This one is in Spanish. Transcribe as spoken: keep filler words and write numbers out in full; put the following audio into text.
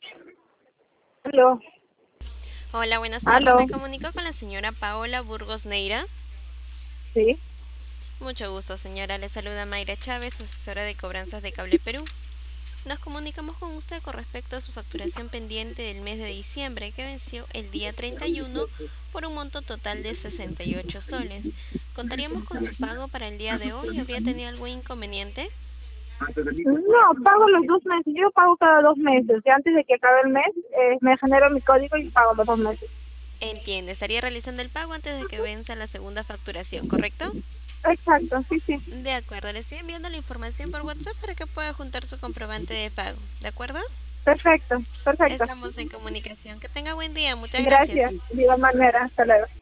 Aló, Hola, buenas tardes. aló, Me comunico con la señora Paola Burgos Neira. sí. Mucho gusto, señora. Le saluda Mayra Chávez, asesora de cobranzas de Cable Perú. Nos comunicamos con usted con respecto a su facturación pendiente del mes de diciembre, que venció el día treinta y uno por un monto total de sesenta y ocho soles. ¿Contaríamos con su pago para el día de hoy? ¿Habría tenido algún inconveniente? No, pago los dos meses. Yo pago cada dos meses. Y antes de que acabe el mes, eh, me genero mi código y pago los dos meses. Entiende, estaría realizando el pago antes de que venza la segunda facturación, ¿correcto? Exacto, sí, sí. De acuerdo, le estoy enviando la información por WhatsApp para que pueda juntar su comprobante de pago. ¿De acuerdo? Perfecto, perfecto. Estamos en comunicación. Que tenga buen día. Muchas Gracias. gracias. De igual manera, hasta luego.